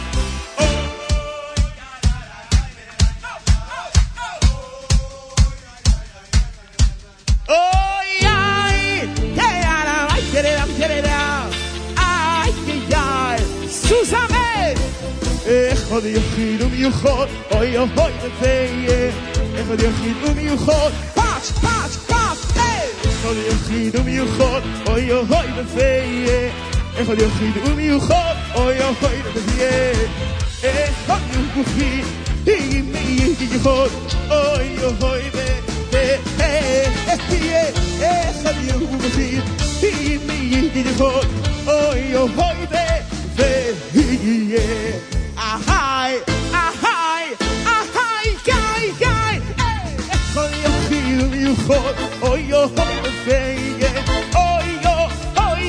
אוי, ay, tiriram, ay, tiriram, tiriram, ay, ay, ay, סוזמה. אחד יחיד ומיוחד, אוי אוי ופייה, אחד יחיד ומיוחד, פאץ' פאץ' פאץ', אחד יחיד ומיוחד, אוי אוי ופייה, אחד יחיד ומיוחד, אוי אוי ופייה, אחד יחיד, היא מי יחוד, אוי אוי ופייה, אחד יחיד, היא מי יחוד, אוי אוי ופייה. Ahai, ahai, ahai, gai, gai, echol yochil yuchot, oy oy veye, oy oy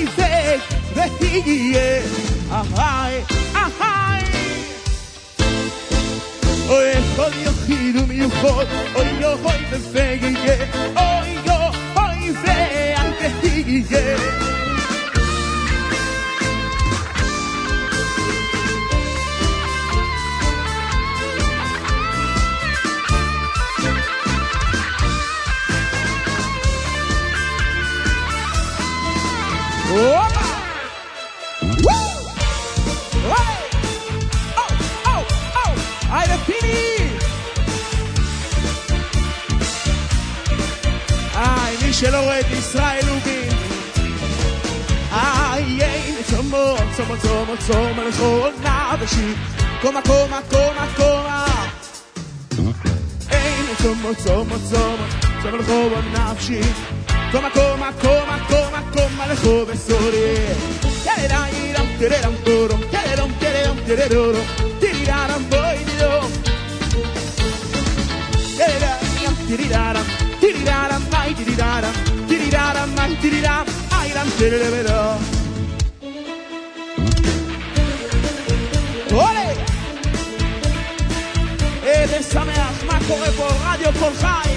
veye, ahai, ahai, אוי כל יחיד ומיוחד, אוי אוי ופגיגה, אוי אוי ואל תהיגה. Opa! Woo! Hey! Oh, oh, oh! Ai, da Pini! Ai, מי שלא רואה את ישראל לובין. Ai, ei, צומו, צומו, צומו, צומו, לכל נבשי. קומה, קומה, קומה, קומה. ei, צומו, צומו, צומו, צומו, לכל נבשי. Coma, coma, coma, coma, coma, lejo besore. Tereram, tereram, torom, tereram, tereram, tereram, tiraram, boido. Tereram, tiraram, tiraram, mai, tiraram, tiraram, mai, tiraram, airam, tereredo. Ole! איזה שמח, מה קורה פה? רדיו כל חי!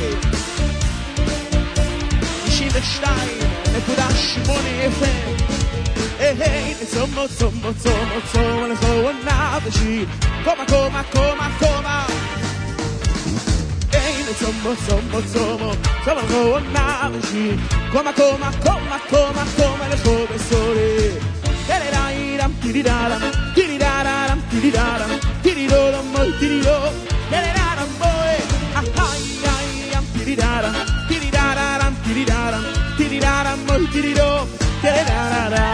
תשעים ושתיים נקודה שמונה אף אם. היי, צומו, צומו, צומו, צומו, לכו נבשי. קומה, קומה, קומה, קומה. היי, צומו, צומו, צומו, צומו, לכו נבשי. קומה, קומה, קומה, קומה, קומה, לכו בסורי. תירירם, תירירם, תירירם, תירירם, תירירם, מוי, תירירם, תירירם, מוי. איי, איי, תירירם, tiridaram, tiridaram, tiridaram, moi tiriro, tirarara.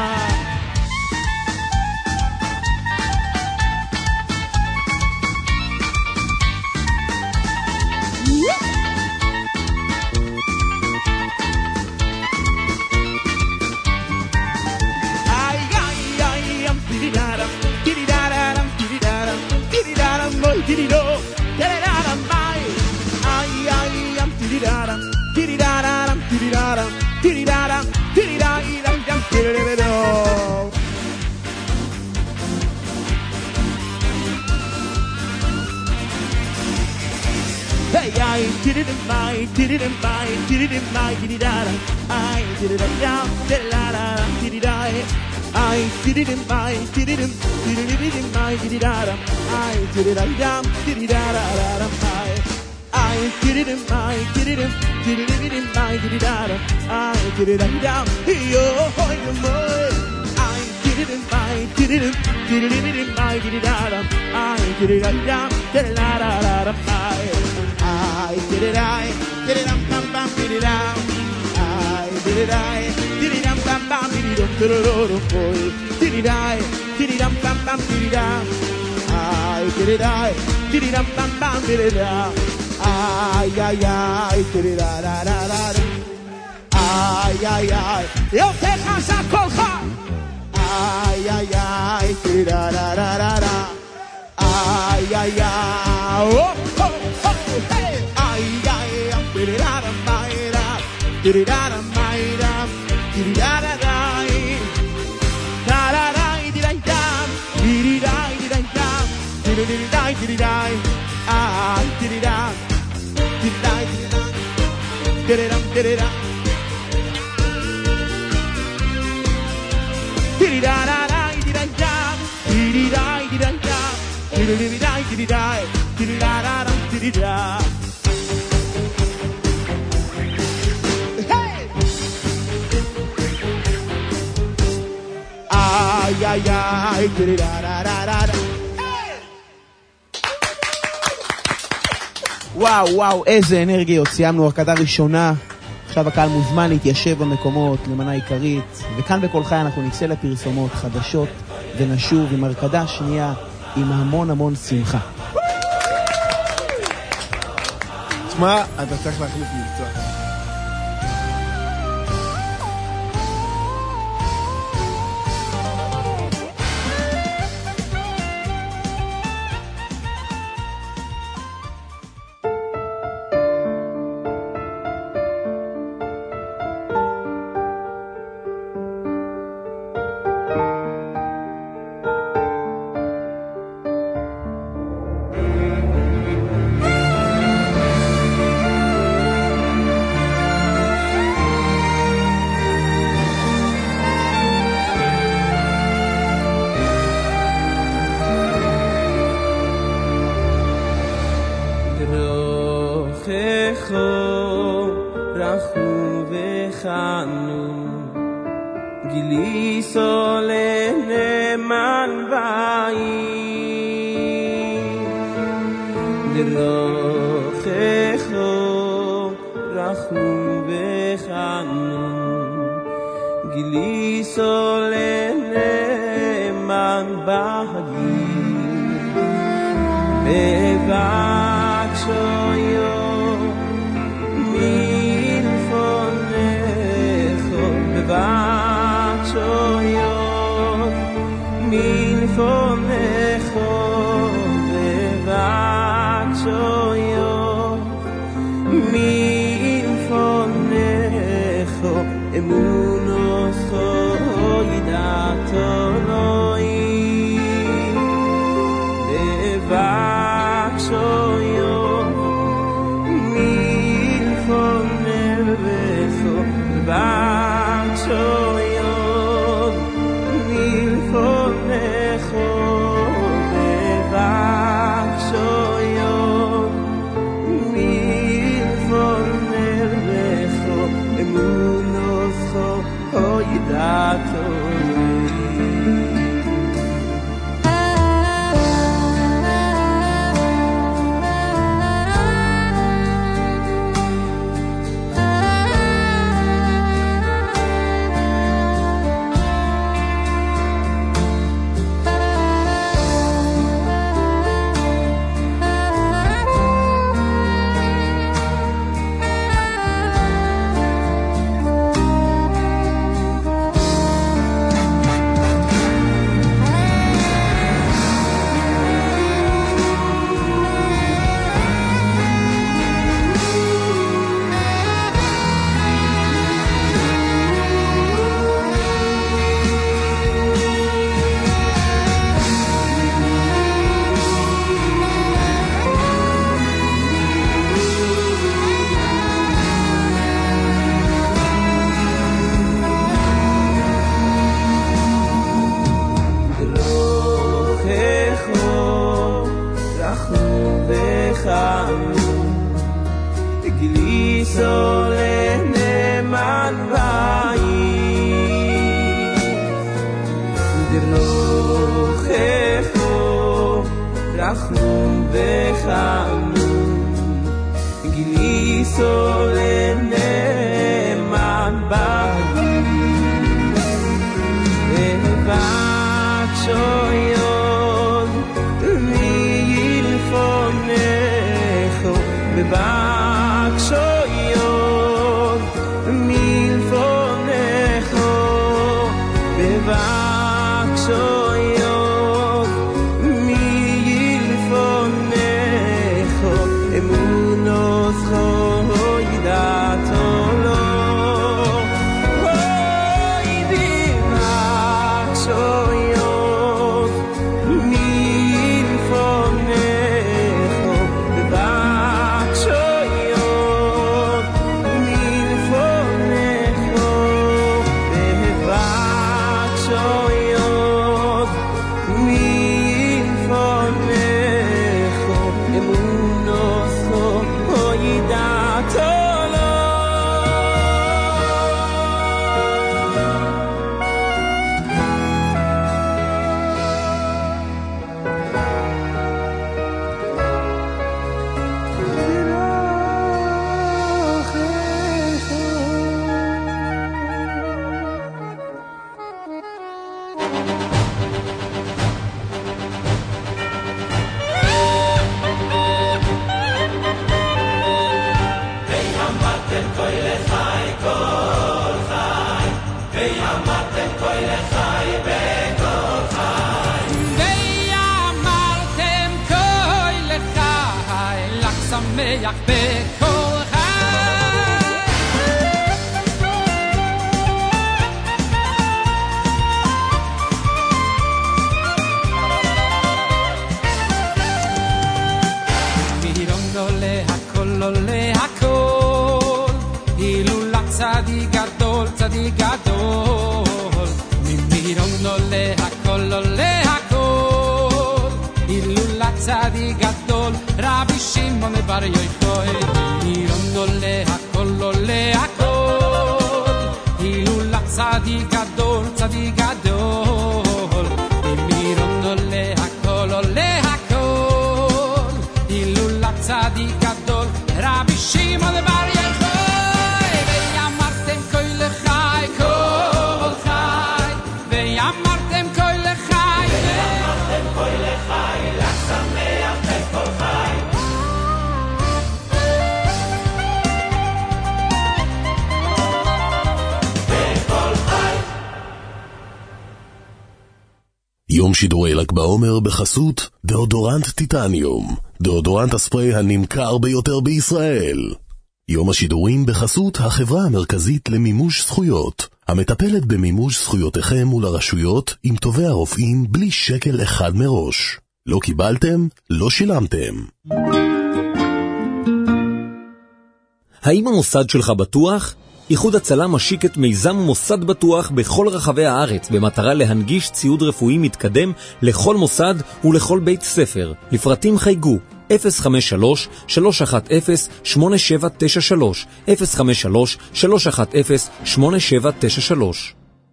Ai ai ai, am tiridaram, tiridaram, tiridaram, tiridaram, moi tiriro, tirararam mai. Ai ai, am tiridaram. Tiridaram, tiridaram, tiridaram, tiridaram, tiridaram. Hey, I tiridim, I tiridim, I tiridim, I tiridaram, I tiridaram, tiridaram, tiridaram. I tiridim, I tiridim, tiridim, I tiridaram, I tiridaram, tiridaram, I. I did it in my, did it in, did it in my, did it out of, I did it down, yo, hoy no more. I did it in my, did it in, did it in my, did it out of, I did it down, did it out of, I, I did it, I did it, bam bam bam, did it out. I did it, I did it, bam bam, did it, did it, did it, I did it, bam bam, did it out. I did it, I did it, bam bam, did it out. Ay, ay, ay, tirirararara. Ay, ay, ay, eu te casa colja. Ay, ay, ay, tirirararara. Ay, ay, ay, oh, oh, oh, hey. Ay, ay, ay, tiriraramayra, tiriraramayra, tirirararay. Tararay, dirayam, tiriray, dirayam, tiriray, tiriray. Ay, tiriray. Tiridai, tiriram, tiriram. Tiridarai, tiridai, tirirai, tiridai, tirirai, tiridai, tiridaram, tiridai. Hey! Ay, ay, ay, tirirararara. וואו, וואו, איזה אנרגיות. סיימנו הרקדה ראשונה. עכשיו הקהל מוזמן להתיישב במקומות, למנה עיקרית. וכאן בכל חי אנחנו נצא לפרסומות חדשות ונשוב עם הרקדה שנייה עם המון המון שמחה. תשמע, אתה צריך להחליף מקצוע. בחנון גילי סולה נאמן בעיר דרוכךו רחום בחנון גילי סולה נאמן בעיר בבקשו יום מלפונךו בבקשו יום מלפונךו בבקשו יום מלפונךו אמונותו ידעתו אלוהים בבקשו יום מלפונךו בבקשו יום מלפונךו בבקשו יום מלפונךו אמונותו ידעתו צדיק גדול, רבי שמעון בר יוחאי, עירון עולה הכל עולה הכל, צדיק גדול, צדיק גדול, במירון עולה הכל, עולה הכל, הילולת צדיק גדול, רבי שמעון בר יוחאי, ואמרתם כה לחי, כל חי, ואמרתם כה לחי, ואמרתם כה לחי, לשמח בכל חי. יום שידורי ל"ג בעומר בחסות דאודורנט טיטניום, דאודורנט הספרי הנמכר ביותר בישראל. יום השידורים בחסות החברה המרכזית למימוש זכויות, המטפלת במימוש זכויותיכם מול הרשויות עם טובי הרופאים בלי שקל אחד מראש. לא קיבלתם? לא שילמתם. האם המוסד שלך בטוח? איחוד הצלה משיק את מיזם מוסד בטוח בכל רחבי הארץ במטרה להנגיש ציוד רפואי מתקדם לכל מוסד ולכל בית ספר. לפרטים חייגו אפס חמש שלוש שלוש אחת אפס שמונה שבע תשע שלוש אפס חמש שלוש שלוש אחת אפס שמונה שבע תשע שלוש.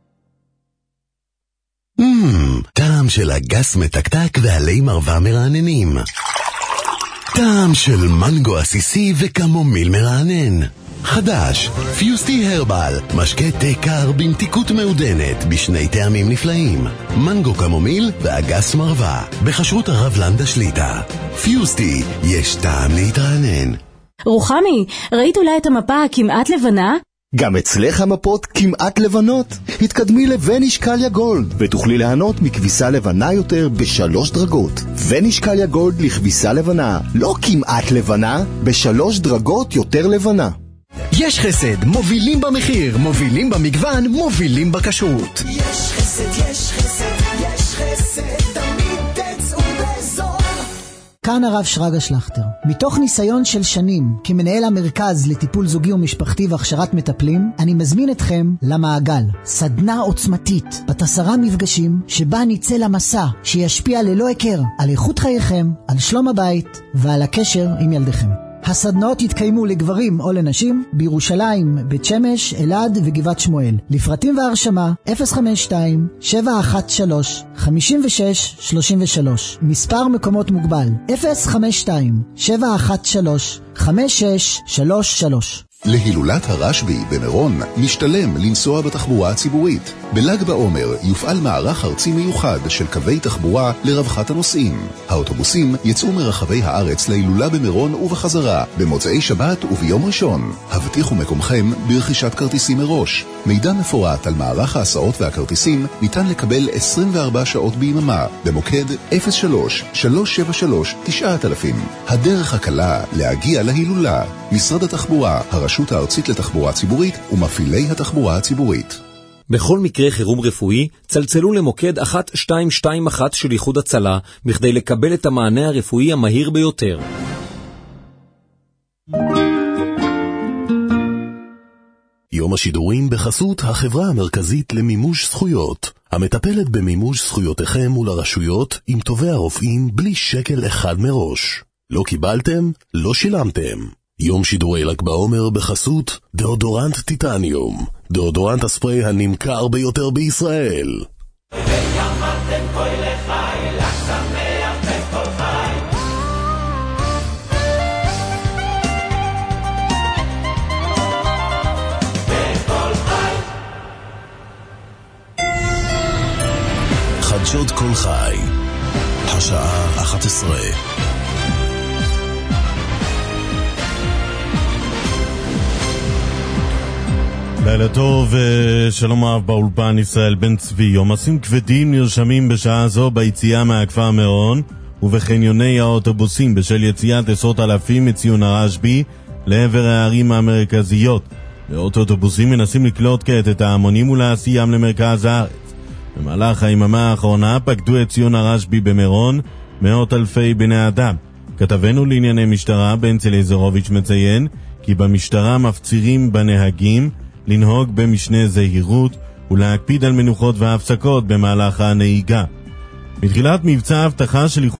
טעם של אגס מתקתק ועלי מרווה מרעננים. טעם של מנגו עסיסי וקמומיל מרענן. חדש, פיוסטי הרבל, משקה תה קר במתיקות מעודנת בשני טעמים נפלאים, מנגו קמומיל ואגס מרווה, בכשרות הרב לנדה שליטה. פיוסטי, יש טעם להתרענן. רוחמי, ראית אולי את המפה הכמעט לבנה? גם אצלך המפות כמעט לבנות. התקדמי לונישקליה גולד ותוכלי ליהנות מכביסה לבנה יותר בשלוש דרגות. ונישקליה גולד לכביסה לבנה, לא כמעט לבנה, בשלוש דרגות יותר לבנה. יש חסד, מובילים במחיר, מובילים במגוון, מובילים בכשרות. יש חסד, יש חסד, יש חסד, תמיד תצאו בזול. כאן הרב שרגא שלחטר. מתוך ניסיון של שנים כמנהל המרכז לטיפול זוגי ומשפחתי והכשרת מטפלים, אני מזמין אתכם למעגל, סדנה עוצמתית, בת עשרה מפגשים, שבה ניצא למסע שישפיע ללא הכר על איכות חייכם, על שלום הבית ועל הקשר עם ילדיכם. הסדנאות יתקיימו לגברים או לנשים בירושלים, בית שמש, אלעד וגבעת שמואל. לפרטים והרשמה אפס חמש שתיים שבע אחת שלוש חמש שש שלוש שלוש. מספר מקומות מוגבל אפס חמש שתיים שבע אחת שלוש חמש שש שלוש שלוש. להילולת הרשב"י במירון משתלם לנסוע בתחבורה הציבורית. בל"ג בעומר יופעל מערך ארצי מיוחד של קווי תחבורה לרווחת הנוסעים. האוטובוסים יצאו מרחבי הארץ להילולה במירון ובחזרה במוצאי שבת וביום ראשון. הבטיחו מקומכם ברכישת כרטיסים מראש. מידע מפורט על מערך ההסעות והכרטיסים ניתן לקבל עשרים וארבע שעות ביממה במוקד אפס שלוש שלוש שבע שלוש תשע אלף. הדרך הקלה להגיע להילולה. משרד התחבורה, הרשות הארצית לתחבורה ציבורית ומפעילי התחבורה הציבורית. בכל מקרה חירום רפואי, צלצלו למוקד אחת שתיים שתיים אחת של איחוד הצלה, בכדי לקבל את המענה הרפואי המהיר ביותר. יום השידורים בחסות החברה המרכזית למימוש זכויות, המטפלת במימוש זכויותיכם מול הרשויות עם טובי הרופאים בלי שקל אחד מראש. לא קיבלתם? לא שילמתם. יום שידורי ל"ג בעומר בחסות דאודורנט טיטניום, דאודורנט הספרי הנמכר ביותר בישראל. ואמרתם כה לחי, לשמח בכל חי. בכל חי. חדשות כל חי, השעה אחת עשרה. לילה טוב, שלום רב באולפן ישראל בן צבי. עומסים כבדים נרשמים בשעה זו ביציאה מהכפר מירון ובחניוני האוטובוסים בשל יציאת עשרות אלפים מציון הרשב"י לעבר הערים המרכזיות. מאות אוטובוסים מנסים לקלוט כעת את ההמונים ולהסיעם למרכז הארץ. במהלך היממה האחרונה פקדו את ציון הרשב"י במירון מאות אלפי בני אדם. כתבנו לענייני משטרה בנצל איזרוביץ' מציין כי במשטרה מפצירים בנהגים לנהוג במשנה זהירות ולהקפיד על מנוחות והפסקות במהלך הנהיגה. בתחילת מבצע ההבטחה של